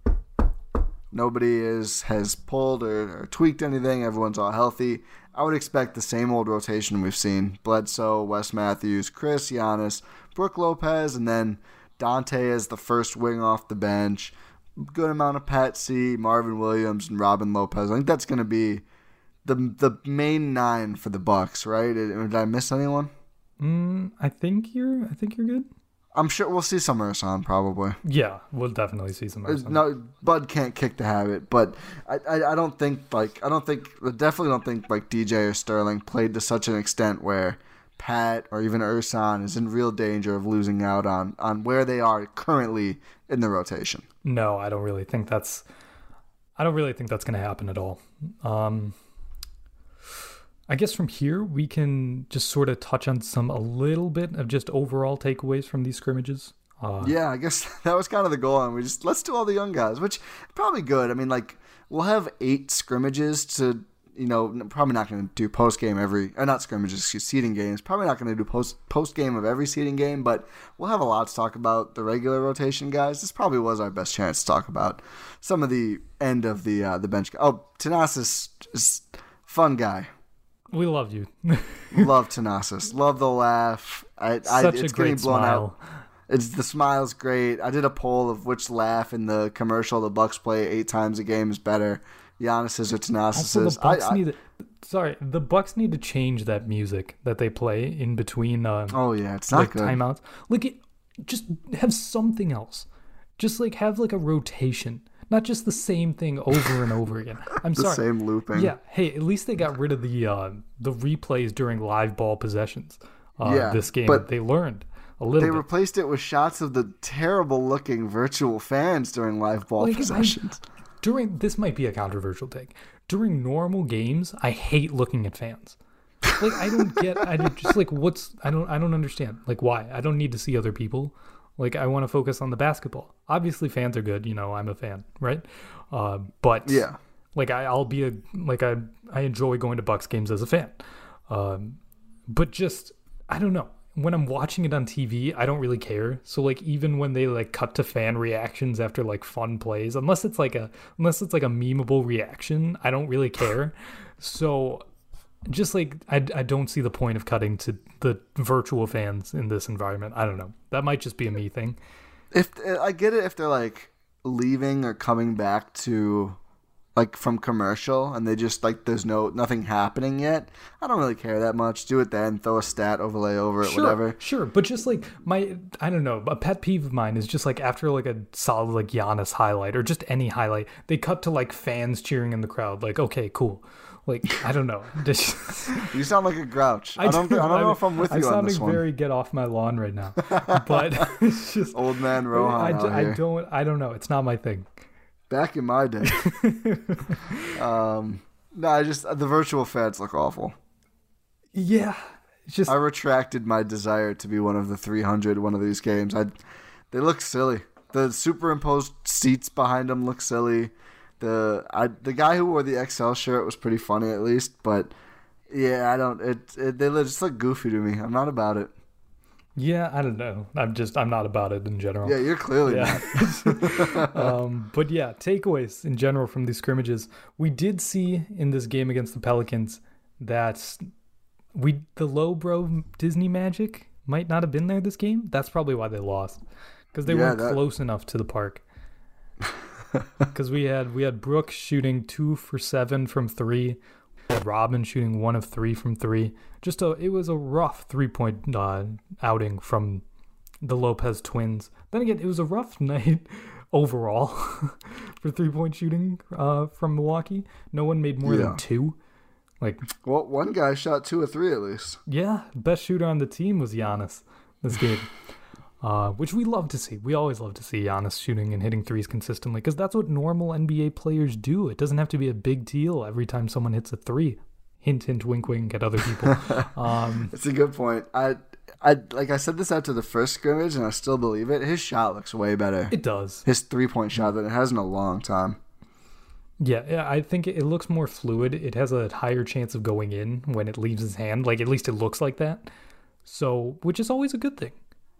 Nobody is has pulled or, or tweaked anything. Everyone's all healthy. I would expect the same old rotation we've seen. Bledsoe, Wes Matthews, Chris, Giannis, Brook Lopez, and then Dante as the first wing off the bench. Good amount of Pat C, Marvin Williams, and Robin Lopez. I think that's going to be the the main nine for the Bucks, right? Did, did I miss anyone? Mm, I think you're I think you're good. I'm sure we'll see some Ersan probably. Yeah, we'll definitely see some. Uh, No, Bud can't kick the habit, but I, I, I don't think like I don't think I definitely don't think like D J or Sterling played to such an extent where Pat or even Ersan is in real danger of losing out on, on where they are currently in the rotation. No, I don't really think that's I don't really think that's going to happen at all. Um, I guess from here we can just sort of touch on some a little bit of just overall takeaways from these scrimmages. Uh, Yeah, I guess that was kind of the goal, and we just let's do all the young guys, which probably good. I mean, like we'll have eight scrimmages to, you know, probably not going to do post game every, or not scrimmages, excuse, seeding games. Probably not going to do post post game of every seeding game, but we'll have a lot to talk about the regular rotation guys. This probably was our best chance to talk about some of the end of the uh, the bench. Oh, Thanasis is fun guy. We love you. Love Thanasis. Love the laugh. I, I, Such it's a great getting blown smile. out. It's the smile's great. I did a poll of which laugh in the commercial the Bucks play eight times a game is better, Giannis's or Also, Thanasis's. the Bucks I, I, need to, sorry, the Bucks need to change that music that they play in between. Uh, oh yeah, it's not like good. timeouts. Like, it, just have something else. Just like have like a rotation, not just the same thing over and over again. I'm the sorry. same looping. Yeah. Hey, at least they got rid of the uh, the replays during live ball possessions. Uh, Yeah, this game, but they learned a little They bit. replaced it with shots of the terrible looking virtual fans during live ball Like, I- possessions. during this might be a controversial take. During normal games, I hate looking at fans. Like I don't get. I don't- just like what's. I don't. I don't understand. Like why? I don't need to see other people. Like I want to focus on the basketball. Obviously, fans are good. You know, I'm a fan, right? Uh, but Yeah. like I, I'll be a like I. I enjoy going to Bucks games as a fan. Um, but just I don't know. When I'm watching it on T V, I don't really care. So like even when they like cut to fan reactions after like fun plays, unless it's like a unless it's like a memeable reaction, I don't really care. So just like I, I don't see the point of cutting to the virtual fans in this environment. I don't know. That might just be a me thing. If I get it, if they're like leaving or coming back to like from commercial and they just like there's no nothing happening yet, I don't really care that much. Do it then, throw a stat overlay over it, Sure, whatever. sure. But just like my, I don't know, a pet peeve of mine is just like after like a solid like Giannis highlight or just any highlight, they cut to like fans cheering in the crowd. Like, okay, cool. Like, I don't know. Just, You sound like a grouch. I, don't. do. I don't know if I'm with I'm you on sounding this one. very get off my lawn right now, but it's just Old man Rohan I, out I here. don't. I don't know. It's not my thing. Back in my day. um, no, I just the virtual fans look awful. Yeah, it's just I retracted my desire to be one of the three hundred one of these games. I, they look silly. The superimposed seats behind them look silly. The I the guy who wore the X L shirt was pretty funny at least, but yeah, I don't. It, it they just look goofy to me. I'm not about it. yeah. I don't know. I'm just. I'm not about it in general. Yeah, you're clearly Yeah. not. um, but yeah, takeaways in general from these scrimmages. We did see in this game against the Pelicans that we the low bro Disney magic might not have been there this game. That's probably why they lost, because they Yeah, weren't that- close enough to the park. Because we had we had Brooke shooting two for seven from three, we had Robin shooting one of three from three. Just a it was a rough three point uh, outing from the Lopez twins. Then again, it was a rough night overall for three point shooting uh, from Milwaukee. No one made more Yeah. than two. Like, Well, one guy shot two or three at least. yeah, best shooter on the team was Giannis this game, uh, which we love to see. We always love to see Giannis shooting and hitting threes consistently, because that's what normal N B A players do. It doesn't have to be a big deal every time someone hits a three. Hint, hint, wink, wink at other people. um, It's a good point. I, I like I said this after the first scrimmage, and I still believe it. His shot looks way better. it does. His three point shot than it has in a long time. Yeah, yeah, I think it, it looks more fluid. It has a higher chance of going in when it leaves his hand. Like, at least it looks like that. So, which is always a good thing.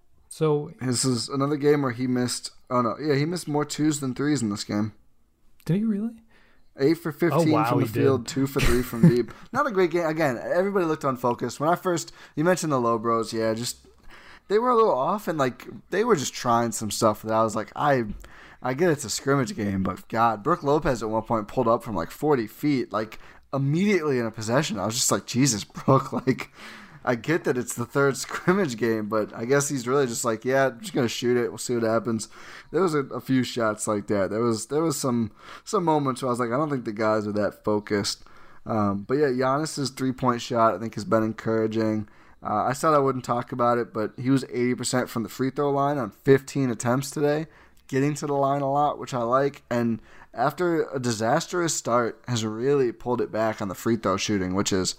So, This is another game where he missed. Oh no, yeah, he missed more twos than threes in this game. did he really? Eight for fifteen Oh, wow, from the he field, did. two for three from deep. Not a great game. Again, everybody looked unfocused. When I first, you mentioned the low bros, yeah, just they were a little off, and like they were just trying some stuff that I was like, I, I get it's a scrimmage game, but God, Brooke Lopez at one point pulled up from like forty feet, like immediately in a possession. I was just like, Jesus, Brooke, like. I get that it's the third scrimmage game, but I guess he's really just like, yeah, I'm just gonna shoot it. We'll see what happens. There was a, a few shots like that. There was there was some some moments where I was like, I don't think the guys are that focused. Um, but yeah, Giannis's three point shot I think has been encouraging. Uh, I said I wouldn't talk about it, but he was eighty percent from the free throw line on fifteen attempts today, getting to the line a lot, which I like. And after a disastrous start, has really pulled it back on the free throw shooting, which is.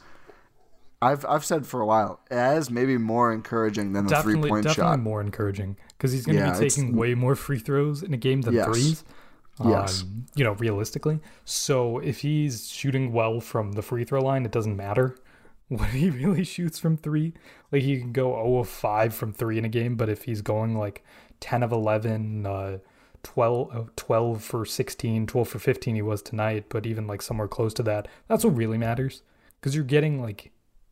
I've I've said for a while, as maybe more encouraging than the Definitely, three point definitely shot. more encouraging, because he's going to Yeah, be it's- taking way more free throws in a game than Yes. threes. Yes. Um, you know, realistically. So if he's shooting well from the free throw line, it doesn't matter what he really shoots from three. Like, he can go zero of five from three in a game, but if he's going like ten of eleven, uh, twelve, uh, twelve for sixteen, twelve for fifteen, he was tonight, but even like somewhere close to that, that's what really matters. Because you're getting like.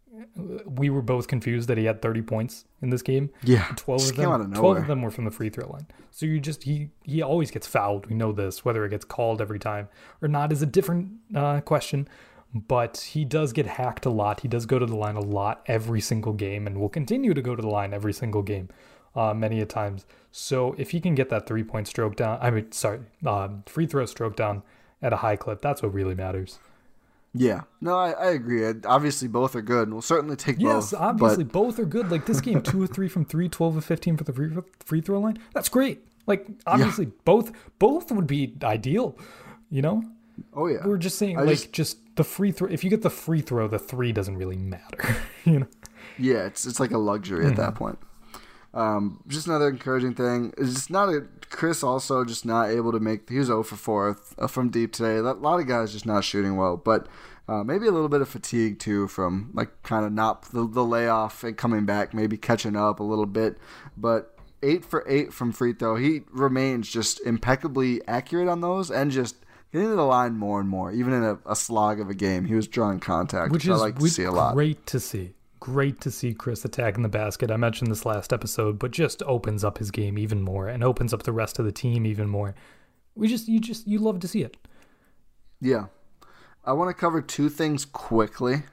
We were both confused that he had thirty points in this game. Yeah, twelve just of came them. out of twelve of nowhere. them were from the free throw line. So you just he he always gets fouled. We know this. Whether it gets called every time or not is a different uh, question. But he does get hacked a lot. He does go to the line a lot every single game, and will continue to go to the line every single game, uh, many a times. So if he can get that three point stroke down, I mean, sorry, uh, free throw stroke down at a high clip, that's what really matters. Yeah, no, I, I agree. I, obviously, both are good, and we'll certainly take Yes, both. obviously, but both are good. Like, this game, two of three from three, twelve of fifteen for the free, free throw line. That's great. Like, obviously, both both would be ideal, you know? oh yeah, We're just saying, I like, just- just, the free throw. If you get the free throw, the three doesn't really matter, you know? yeah, it's it's like a luxury at Mm-hmm. that point. Um, just another encouraging thing is just not a Chris also just not able to make. He was zero for four uh, from deep today. A lot of guys just not shooting well, but. Uh, maybe a little bit of fatigue too from like kind of not the, the layoff and coming back, maybe catching up a little bit. But eight for eight from free throw, he remains just impeccably accurate on those and just getting to the line more and more. Even in a, a slog of a game, he was drawing contact, which, Which I is like to which- see a lot. great to see. Great to see Chris attacking the basket. I mentioned this last episode, but just opens up his game even more and opens up the rest of the team even more. We just, you just, you love to see it. Yeah. I want to cover two things quickly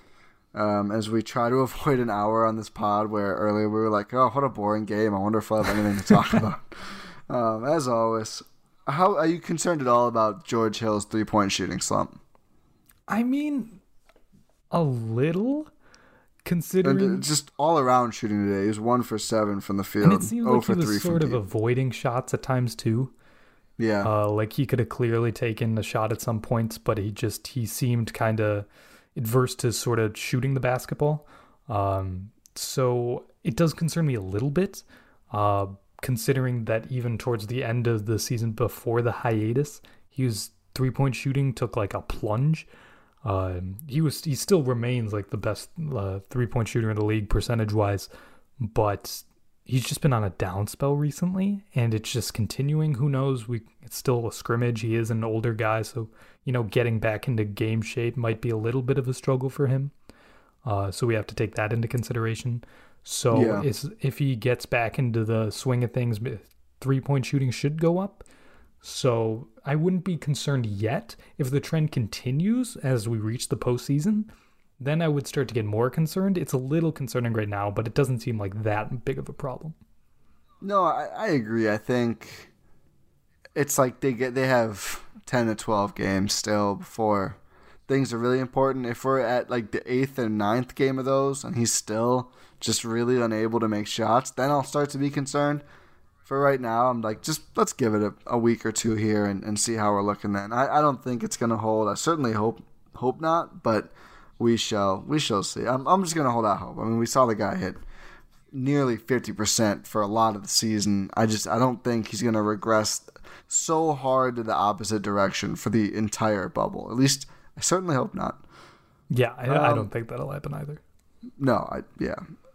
um, as we try to avoid an hour on this pod where earlier we were like, oh, what a boring game. I wonder if I'll have anything to talk about. Um, as always, how are you concerned at all about George Hill's three-point shooting slump? I mean, a little, considering... And uh, just all around shooting today. He was one for seven from the field. And it seems oh like for he three was from sort of deep. avoiding shots at times too. Yeah. Uh, like he could have clearly taken a shot at some points, but he just he seemed kind of adverse to sort of shooting the basketball. Um, so it does concern me a little bit, uh, considering that even towards the end of the season before the hiatus, he was three point shooting took like a plunge. Uh, he was he still remains like the best uh, three point shooter in the league percentage wise, but he's just been on a down spell recently, and it's just continuing. Who knows? We it's still a scrimmage. He is an older guy, so you know, getting back into game shape might be a little bit of a struggle for him. Uh, so we have to take that into consideration. So Yeah. it's, if he gets back into the swing of things, three-point shooting should go up. So I wouldn't be concerned yet. If the trend continues as we reach the postseason, then I would start to get more concerned. It's a little concerning right now, but it doesn't seem like that big of a problem. No, I, I agree. I think it's like they get they have ten to twelve games still before things are really important. If we're at like the eighth and ninth game of those and he's still just really unable to make shots, then I'll start to be concerned. For right now, I'm like, just let's give it a, a week or two here and, and see how we're looking then. I, I don't think it's going to hold. I certainly hope hope not, but we shall we shall see. I'm, I'm just going to hold out hope. I mean, we saw the guy hit nearly fifty percent for a lot of the season. I just I don't think he's going to regress so hard to the opposite direction for the entire bubble. At least, I certainly hope not. Yeah, I, Um, I don't think that'll happen either. No, I yeah.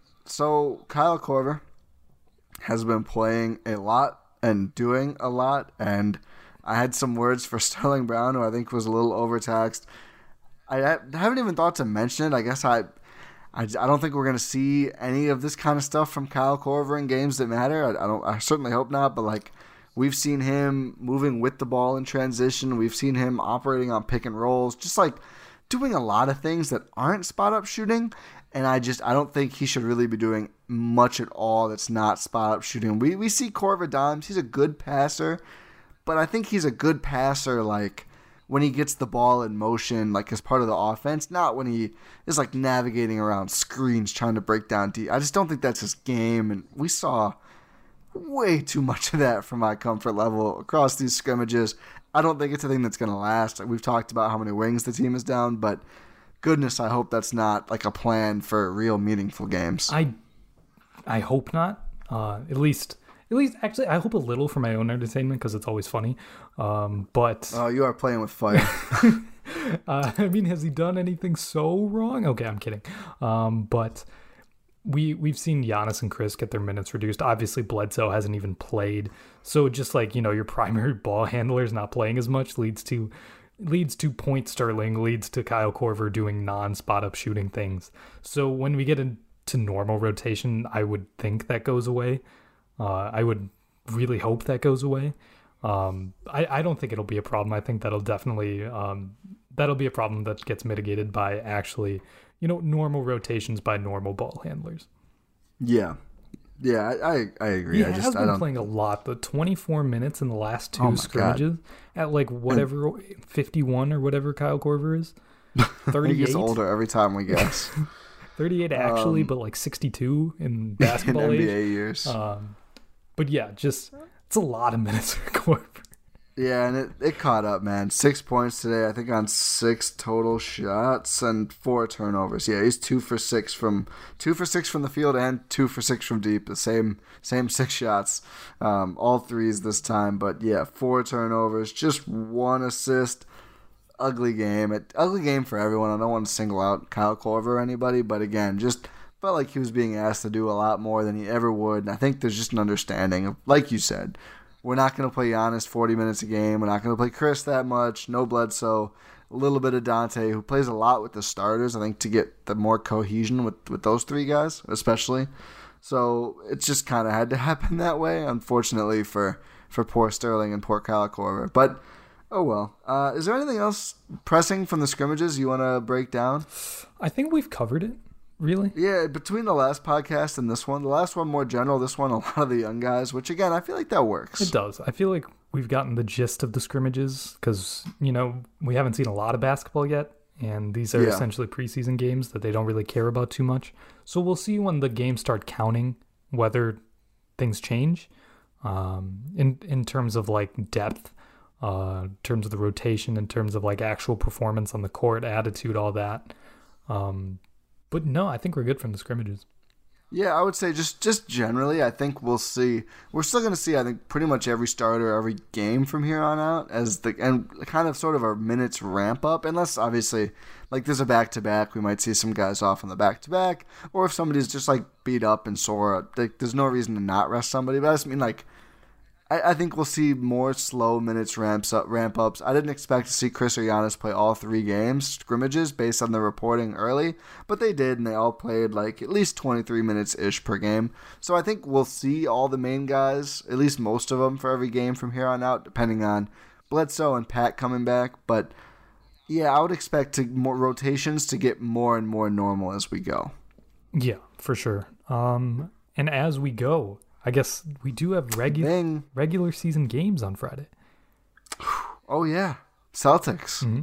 So, Kyle Korver has been playing a lot and doing a lot, and I had some words for Sterling Brown, who I think was a little overtaxed. I haven't even thought to mention it. I guess I I, I don't think we're going to see any of this kind of stuff from Kyle Korver in games that matter. I, I don't. I certainly hope not, but like we've seen him moving with the ball in transition. We've seen him operating on pick and rolls, just like doing a lot of things that aren't spot-up shooting. And I just I don't think he should really be doing much at all that's not spot-up shooting. We we see Korver dimes. He's a good passer, but I think he's a good passer like when he gets the ball in motion, like as part of the offense, not when he is like navigating around screens trying to break down D. I just don't think that's his game. And we saw way too much of that for my comfort level across these scrimmages. I don't think it's a thing that's going to last. We've talked about how many wings the team is down, but goodness, I hope that's not like a plan for real meaningful games. I I hope not. Uh, at least, at least, actually, I hope a little for my own entertainment because it's always funny. Um, but Oh, you are playing with fire. uh, I mean, has he done anything so wrong? Okay, I'm kidding. Um, but we we've seen Giannis and Chris get their minutes reduced. Obviously, Bledsoe hasn't even played, so just like you know, your primary ball handlers not playing as much leads to. leads to Point Sterling, leads to Kyle Korver doing non-spot-up shooting things. So when we get into normal rotation, I would think that goes away. Uh, I would really hope that goes away. Um, I, I don't think it'll be a problem. I think that'll definitely um, that'll be a problem that gets mitigated by actually, you know, normal rotations by normal ball handlers. Yeah. Yeah, I I, I agree. He I has just been I don't playing a lot, but twenty-four minutes in the last two Oh my scrimmages at like whatever fifty-one or whatever Kyle Korver is. He thirty-eight. gets older every time we guess. thirty-eight actually, Um, but like sixty-two in in basketball N B A age. years. Um, but yeah, just it's a lot of minutes for Korver. Yeah, and it, it caught up, man. Six points today, I think, on six total shots and four turnovers. Yeah, he's two for six from two for six from the field and two for six from deep. The same same six shots, um, all threes this time. But yeah, four turnovers, just one assist. Ugly game. It, ugly game for everyone. I don't want to single out Kyle Korver or anybody, but again, just felt like he was being asked to do a lot more than he ever would. And I think there's just an understanding of, like you said, we're not going to play Giannis forty minutes a game. We're not going to play Chris that much. No Bledsoe. A little bit of Dante, who plays a lot with the starters, I think, to get the more cohesion with, with those three guys, especially. So it's just kind of had to happen that way, unfortunately, for, for poor Sterling and poor Kyle Korver. But, oh well. Uh, is there anything else pressing from the scrimmages you want to break down? I think we've covered it. Really? Yeah, between the last podcast and this one, the last one more general, this one a lot of the young guys, which again, I feel like that works. It does. I feel like we've gotten the gist of the scrimmages because, you know, we haven't seen a lot of basketball yet, and these are Yeah. essentially preseason games that they don't really care about too much. So we'll see when the games start counting whether things change um, in, in terms of like depth, uh, in terms of the rotation, in terms of like actual performance on the court, attitude, all that. Um, But no, I think we're good from the scrimmages. Yeah, I would say just, just generally, I think we'll see. We're still going to see, I think, pretty much every starter, every game from here on out, as the and kind of sort of our minutes ramp up. Unless obviously, like there's a back to back, we might see some guys off on the back to back, or if somebody's just like beat up and sore, like, there's no reason to not rest somebody. But I just mean like I, I think we'll see more slow minutes ramps up, ramp ups. I didn't expect to see Chris or Giannis play all three games, scrimmages, based on the reporting early, but they did, and they all played like at least twenty-three minutes-ish per game. So I think we'll see all the main guys, at least most of them, for every game from here on out, depending on Bledsoe and Pat coming back. But yeah, I would expect to, more rotations to get more and more normal as we go. Yeah, for sure. Um, and as we go, I guess we do have regular Bing. regular season games on Friday. Oh, yeah. Celtics. Mm-hmm.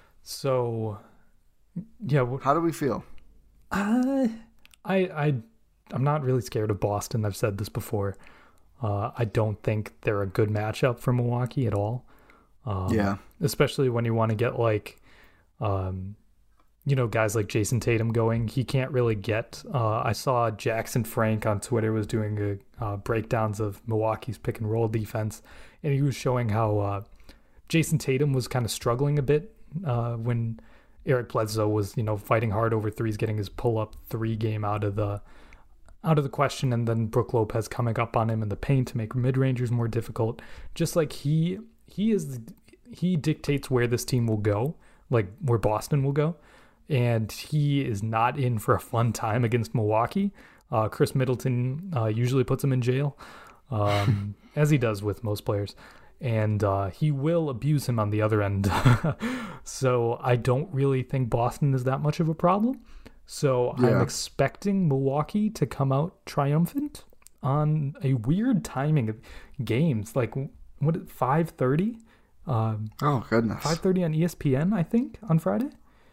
So, yeah. W- How do we feel? Uh, I, I, I'm not really scared of Boston. I've said this before. Uh, I don't think they're a good matchup for Milwaukee at all. Um, Yeah. Especially when you want to get like, um, you know, guys like Jason Tatum going. He can't really get. Uh, I saw Jackson Frank on Twitter was doing a, uh, breakdowns of Milwaukee's pick and roll defense, and he was showing how uh, Jason Tatum was kind of struggling a bit uh, when Eric Bledsoe was, you know, fighting hard over threes, getting his pull up three game out of the out of the question, and then Brook Lopez coming up on him in the paint to make mid rangers more difficult. Just like he he is he dictates where this team will go, like where Boston will go. And he is not in for a fun time against Milwaukee. Uh, Chris Middleton uh, usually puts him in jail, um, as he does with most players. And uh, he will abuse him on the other end. So I don't really think Boston is that much of a problem. So Yeah. I'm expecting Milwaukee to come out triumphant on a weird timing of games. Like, what, five thirty? Um, Oh, goodness. five thirty on E S P N, I think, on Friday?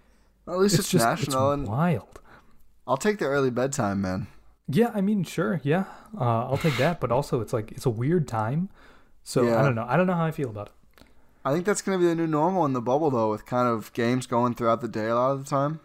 At least it's, just national, it's and wild. I'll take the early bedtime, man. Yeah, I mean, sure, yeah, uh, I'll take that. But also, it's like it's a weird time, so Yeah. I don't know. I don't know how I feel about it. I think that's going to be the new normal in the bubble, though, with kind of games going throughout the day a lot of the time.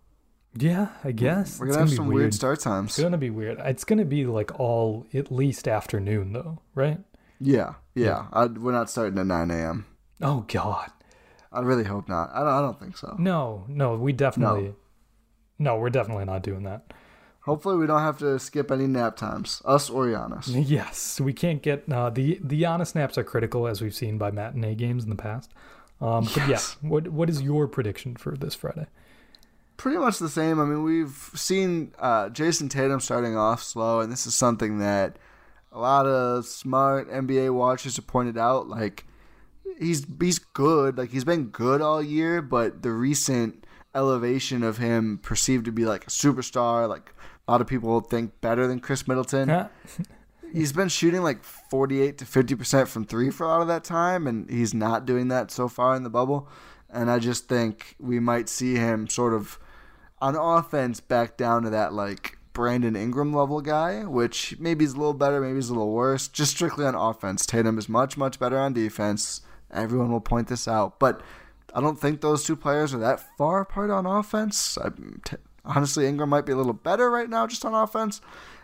Yeah, I guess We're it's going to have be some weird. weird start times. It's gonna be weird. It's gonna be like all at least afternoon, though, right? Yeah, yeah. Yeah. I, we're not starting at nine a.m. Oh God, I really hope not. I don't, I don't think so. no, no, we definitely, no, we're definitely not doing that. Hopefully we don't have to skip any nap times, us or Giannis. Yes, we can't get uh, the the Giannis snaps are critical, as we've seen by matinee games in the past. Um, but Yes. yeah, what what is your prediction for this Friday? Pretty much the same. I mean, we've seen uh, Jason Tatum starting off slow, and this is something that a lot of smart N B A watchers have pointed out. Like, he's he's good. Like, he's been good all year, but the recent elevation of him perceived to be like a superstar, like a lot of people think better than Chris Middleton. Huh? He's been shooting like forty-eight to fifty percent from three for a lot of that time, and he's not doing that so far in the bubble. And I just think we might see him sort of on offense back down to that like Brandon Ingram level guy, which maybe is a little better, maybe is a little worse. Just strictly on offense, Tatum is much, much better on defense. Everyone will point this out, but I don't think those two players are that far apart on offense. I, t- honestly, Ingram might be a little better right now just on offense.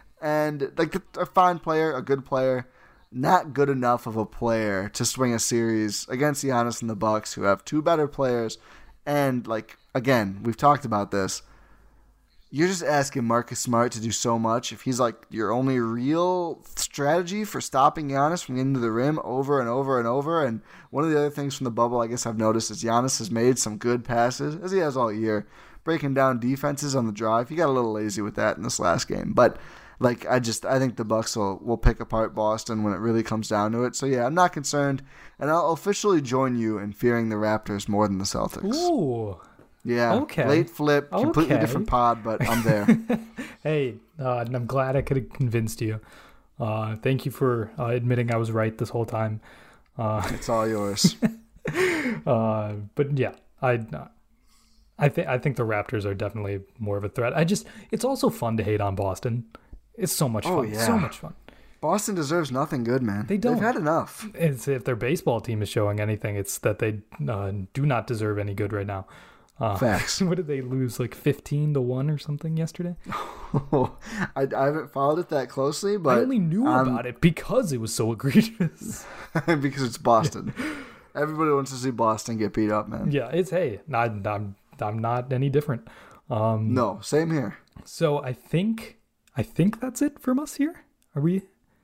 And like a fine player, a good player, not good enough of a player to swing a series against Giannis and the Bucks, who have two better players. And like again, we've talked about this. You're just asking Marcus Smart to do so much if he's like your only real strategy for stopping Giannis from getting to the rim over and over and over. And one of the other things from the bubble I guess I've noticed is Giannis has made some good passes, as he has all year, breaking down defenses on the drive. He got a little lazy with that in this last game. But like I just I think the Bucks will, will pick apart Boston when it really comes down to it. So yeah, I'm not concerned. And I'll officially join you in fearing the Raptors more than the Celtics. Ooh. Yeah, Okay. late flip, completely Okay. different pod, but I'm there. Hey, uh, and I'm glad I could have convinced you. Uh, thank you for uh, admitting I was right this whole time. Uh, It's all yours. uh, but yeah, I, I think I think the Raptors are definitely more of a threat. I just it's also fun to hate on Boston. It's so much Oh, fun. yeah. So much fun. Boston deserves nothing good, man. They don't. They've had enough. It's, if their baseball team is showing anything, it's that they uh, do not deserve any good right now. Uh, Facts. What did they lose, like fifteen to one or something yesterday? I, I haven't followed it that closely, but I only knew um, about it because it was so egregious. because it's Boston. Everybody wants to see Boston get beat up, man. Yeah, it's hey, not, I'm I'm not any different. Um, No, same here. So I think I think that's it from us here. Are we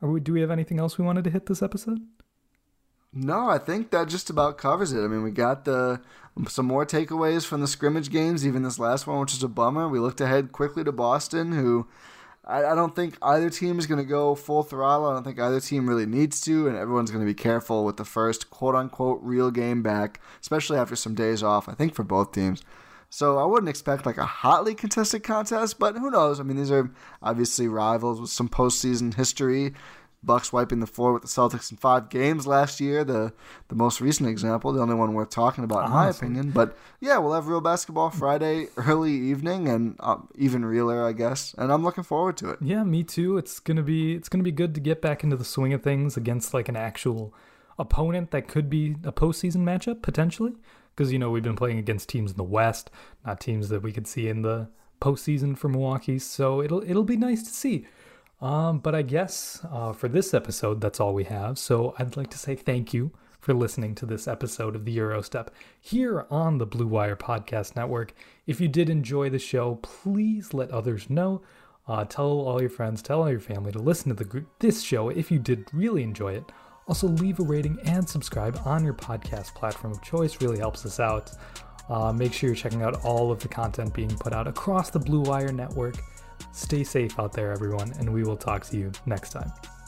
Are we, do we have anything else we wanted to hit this episode? No, I think that just about covers it. I mean, we got the some more takeaways from the scrimmage games, even this last one, which is a bummer. We looked ahead quickly to Boston, who I, I don't think either team is going to go full throttle. I don't think either team really needs to, and everyone's going to be careful with the first quote-unquote real game back, especially after some days off, I think, for both teams. So I wouldn't expect like a hotly contested contest, but who knows? I mean, these are obviously rivals with some postseason history. Bucks wiping the floor with the Celtics in five games last year, the the most recent example, the only one worth talking about in my opinion. But yeah, we'll have real basketball Friday early evening, and uh, even realer, I guess. And I'm looking forward to it. Yeah, me too. It's gonna be it's gonna be good to get back into the swing of things against like an actual opponent that could be a postseason matchup potentially. Because you know we've been playing against teams in the West, not teams that we could see in the postseason for Milwaukee. So it'll it'll be nice to see. Um, but I guess uh, for this episode, that's all we have. So I'd like to say thank you for listening to this episode of the Eurostep here on the Blue Wire Podcast Network. If you did enjoy the show, please let others know. Uh, tell all your friends, tell all your family to listen to the group, this show if you did really enjoy it. Also, leave a rating and subscribe on your podcast platform of choice. Really helps us out. Uh, make sure you're checking out all of the content being put out across the Blue Wire Network. Stay safe out there, everyone, and we will talk to you next time.